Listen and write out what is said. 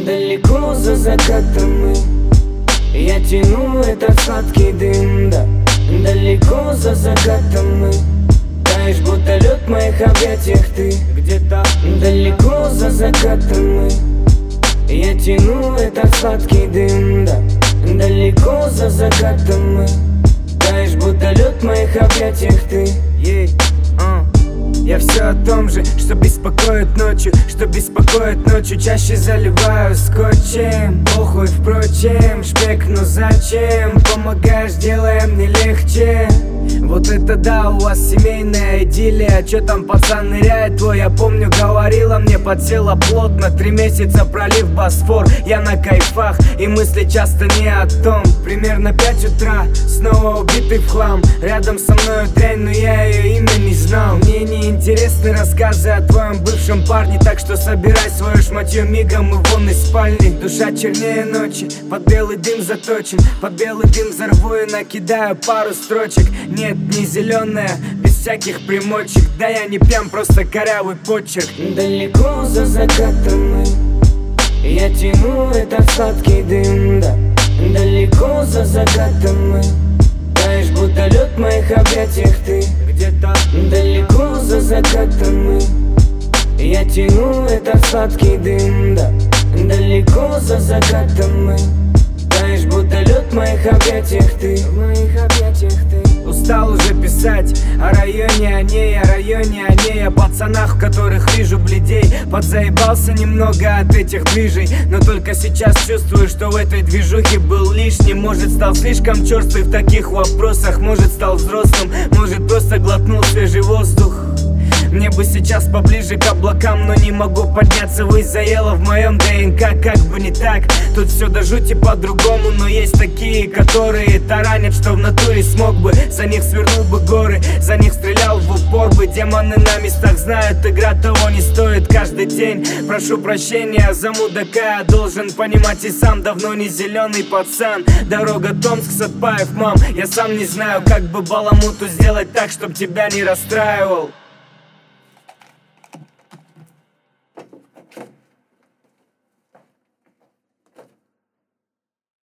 Далеко за закатом я тяну этот сладкий дым, да. Далеко за закатом таешь, будто лед в моих объятиях ты. Где-то далеко за закатом я тяну этот сладкий дым, да. Далеко за закатом таешь, будто лед в моих объятиях ты. Я все о том же, что беспокоит ночью, чаще заливаю скотчем. Похуй, впрочем, шпек, но зачем? Помогаешь, делая мне легче. Вот это да, у вас семейная идиллия. Чё там пацан ныряет твой, я помню, говорила мне, подсела плотно. 3 месяца пролив Босфор, я на кайфах, и мысли часто не о том. Примерно 5 утра, снова убитый в хлам. Рядом со мною дрянь, но я ее имя не знал. Мне не интересны рассказы о твоем бывшем парне, так что собирай свое шматье мигом и вон из спальни. Душа чернее ночи, под белый дым заточен, под белый дым взорву и накидаю пару строчек. Нет, не зеленая, без всяких примочек. Да я не пьян, просто корявый почерк. Далеко за закатом я тяну этот сладкий дым, да. Далеко за закатом таешь, будто лед в моих объятиях ты. Где-то далеко за закатом я тяну этот сладкий дым, да. Далеко за закатом таешь, будто лед в моих объятиях ты. В моих объятиях ты. Устал уже писать о районе, о ней, о пацанах, в которых вижу бледей. Подзаебался немного от этих движей, но только сейчас чувствую, что в этой движухе был лишний. Может, стал слишком черствый в таких вопросах, может, стал взрослым, может, просто глотнул свежий воздух. Мне бы сейчас поближе к облакам, но не могу подняться ввысь, заело в моем ДНК, как бы не так. Тут все до жути по-другому, но есть такие, которые таранят, что в натуре смог бы. За них свернул бы горы, за них стрелял в упор бы. Демоны на местах знают, игра того не стоит каждый день. Прошу прощения за мудака, я должен понимать и сам, давно не зеленый пацан. Дорога Томск, Сатпаев, мам, я сам не знаю, как бы баламуту сделать так, чтоб тебя не расстраивал.